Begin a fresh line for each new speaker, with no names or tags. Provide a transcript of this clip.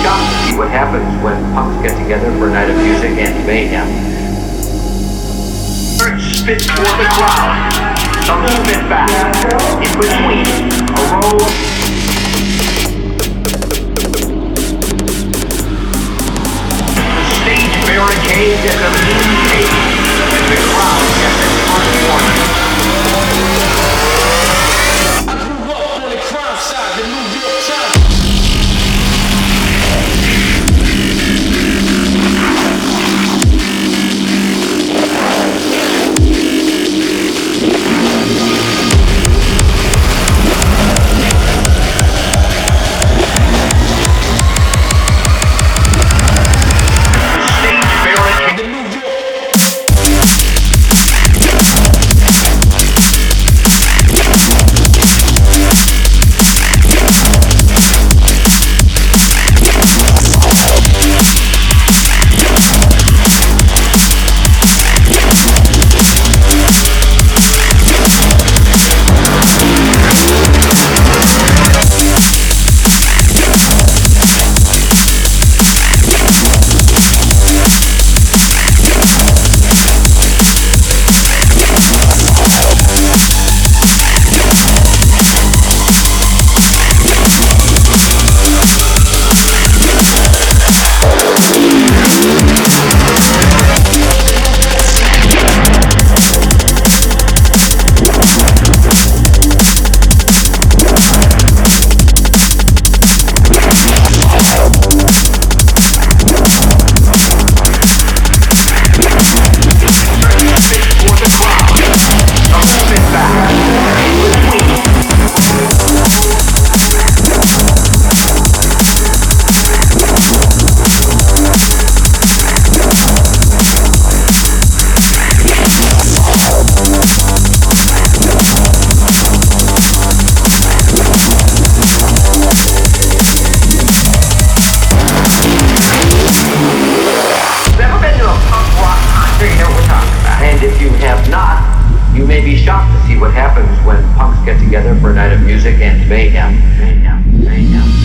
shocked to see what happens when punks get together for a night of music and mayhem. Spit toward the crowd, some spit back. In between, a row of stage barricade and a mean cage, and the crowd gets its first warning.
I grew up on the crime side, the New York Times.
You may be shocked to see what happens when punks get together for a night of music and mayhem. Mayhem, mayhem.